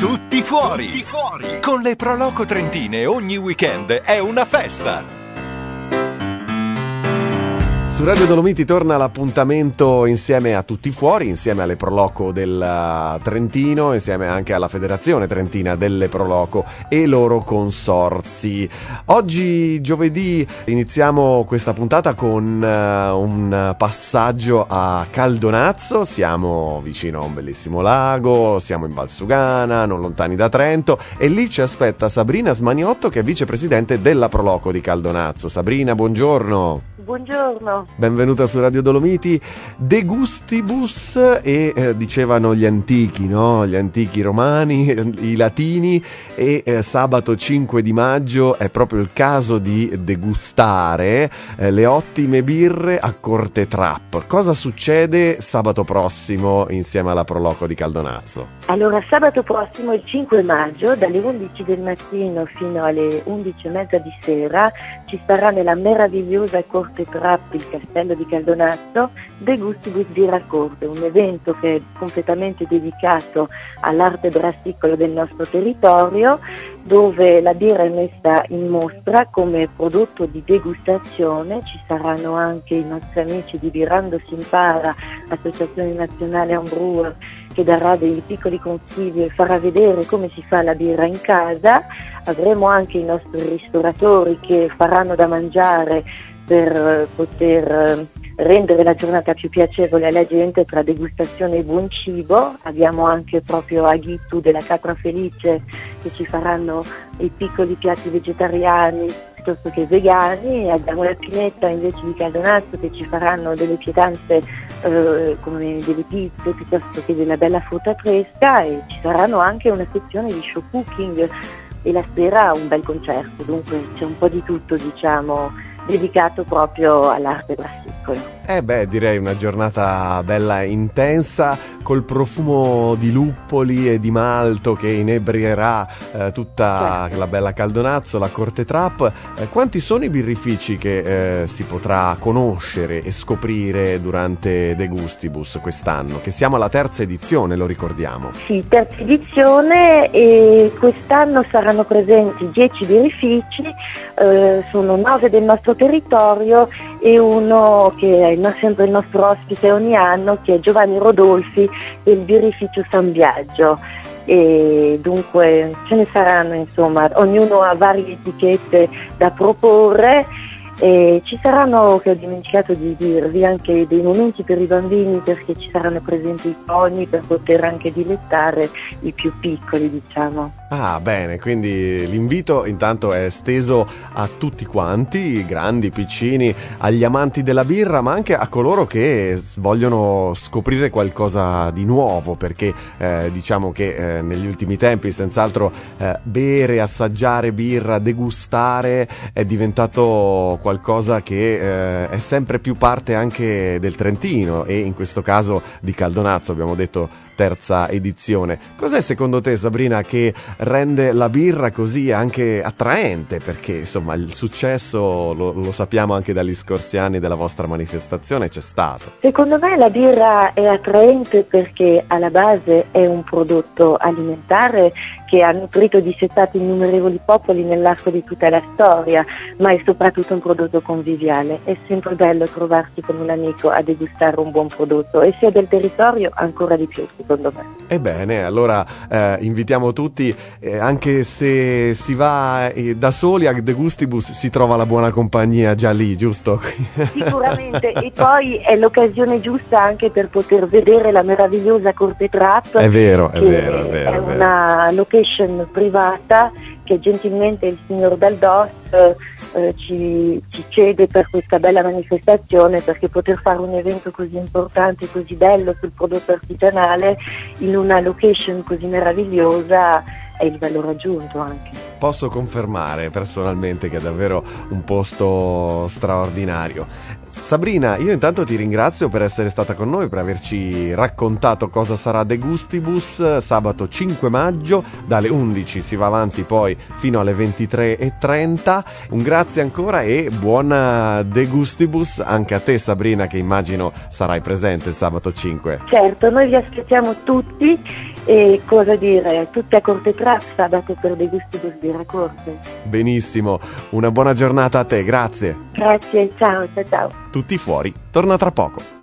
Tutti fuori. Tutti fuori. Con le Pro Loco Trentine ogni weekend è una festa. Su Radio Dolomiti torna l'appuntamento insieme a Tutti Fuori, insieme alle Pro Loco del Trentino, insieme anche alla Federazione Trentina delle Pro Loco e loro consorzi. Oggi giovedì iniziamo questa puntata con un passaggio a Caldonazzo. Siamo vicino a un bellissimo lago, siamo in Valsugana, non lontani da Trento, e lì ci aspetta Sabrina Smaniotto, che è vicepresidente della Pro Loco di Caldonazzo. Sabrina, buongiorno. Buongiorno. Benvenuta su Radio Dolomiti. De gustibus e dicevano gli antichi, no? Gli antichi romani, i latini, e sabato 5 di maggio è proprio il caso di degustare le ottime birre a Corte Trap. Cosa succede sabato prossimo insieme alla Pro Loco di Caldonazzo? Allora, sabato prossimo, il 5 maggio, dalle 11 del mattino fino alle 11:30 di sera, ci sarà nella meravigliosa Corte Trap, il castello di Caldonazzo, De Gustibus Birra Corte, un evento che è completamente dedicato all'arte brassicolo del nostro territorio, dove la birra è messa in mostra come prodotto di degustazione. Ci saranno anche i nostri amici di Birrando si impara, Associazione Nazionale Homebrewer, che darà dei piccoli consigli e farà vedere come si fa la birra in casa. Avremo anche i nostri ristoratori che faranno da mangiare per poter rendere la giornata più piacevole alla gente tra degustazione e buon cibo. Abbiamo anche proprio Aghittu della Capra Felice che ci faranno i piccoli piatti vegetariani piuttosto che vegani, e abbiamo la Pinetta invece di Caldonazzo che ci faranno delle pietanze come delle pizze piuttosto che della bella frutta fresca, e ci saranno anche una sezione di show cooking e la sera un bel concerto. Dunque c'è un po' di tutto, diciamo, dedicato proprio all'arte brassicolo. Direi una giornata bella intensa, col profumo di luppoli e di malto che inebrierà tutta la bella Caldonazzo, la Corte Trap. Quanti sono i birrifici che si potrà conoscere e scoprire durante De Gustibus quest'anno? Che siamo alla terza edizione, lo ricordiamo. Sì, terza edizione, e quest'anno saranno presenti 10 birrifici, sono 9 del nostro territorio e uno che è sempre il nostro ospite ogni anno, che è Giovanni Rodolfi del birrificio San Biagio. E dunque ce ne saranno, insomma, ognuno ha varie etichette da proporre. E ci saranno, che ho dimenticato di dirvi, anche dei momenti per i bambini, perché ci saranno presenti i pony per poter anche dilettare i più piccoli, diciamo. Ah, bene, quindi l'invito intanto è esteso a tutti quanti, grandi, piccini, agli amanti della birra, ma anche a coloro che vogliono scoprire qualcosa di nuovo, perché diciamo che negli ultimi tempi senz'altro bere, assaggiare birra, degustare è diventato qualcosa che è sempre più parte anche del Trentino, e in questo caso di Caldonazzo, abbiamo detto terza edizione. Cos'è secondo te, Sabrina, che rende la birra così anche attraente? Perché insomma il successo lo sappiamo anche dagli scorsi anni della vostra manifestazione, c'è stato. Secondo me la birra è attraente perché alla base è un prodotto alimentare che ha nutrito e dissettato innumerevoli popoli nell'arco di tutta la storia, ma è soprattutto un prodotto conviviale. È sempre bello trovarsi con un amico a degustare un buon prodotto, e se è del territorio ancora di più, secondo me. Ebbene, allora invitiamo tutti, anche se si va da soli a De Gustibus si trova la buona compagnia già lì, giusto? Sicuramente, e poi è l'occasione giusta anche per poter vedere la meravigliosa Corte Trap. È vero. È una location privata che gentilmente il signor Daldos ci cede per questa bella manifestazione, perché poter fare un evento così importante, così bello sul prodotto artigianale in una location così meravigliosa è il valore aggiunto anche. Posso confermare personalmente che è davvero un posto straordinario. Sabrina, io intanto ti ringrazio per essere stata con noi, per averci raccontato cosa sarà De Gustibus sabato 5 maggio, dalle 11 si va avanti poi fino alle 23:30. Un grazie ancora e buona De Gustibus anche a te, Sabrina, che immagino sarai presente il sabato 5. Certo, noi vi aspettiamo tutti e cosa dire, tutti a Corte Trap sabato per De Gustibus di Racorte. Benissimo, una buona giornata a te, grazie. Grazie, ciao. Tutti fuori, torna tra poco.